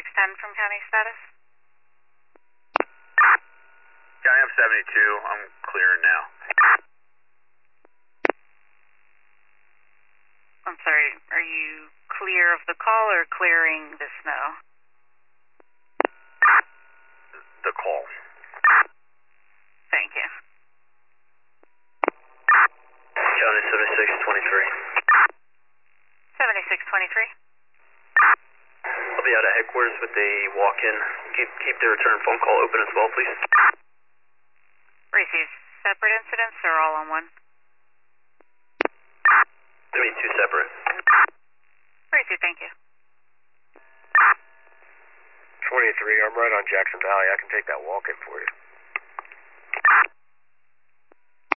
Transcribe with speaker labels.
Speaker 1: 7610 from County Status.
Speaker 2: County, I'm 72. I'm clearing now.
Speaker 1: I'm sorry, are you clear of the call or clearing the snow?
Speaker 2: The call.
Speaker 1: Thank you.
Speaker 3: County 7623.
Speaker 1: 7623.
Speaker 3: I'll be out at headquarters with a walk-in. Keep the return phone call open as well, please.
Speaker 1: Receive separate incidents or all on one?
Speaker 3: I mean, two separate.
Speaker 1: Receive, thank you.
Speaker 3: 23, I'm right on Jackson Valley. I can take that walk-in for you.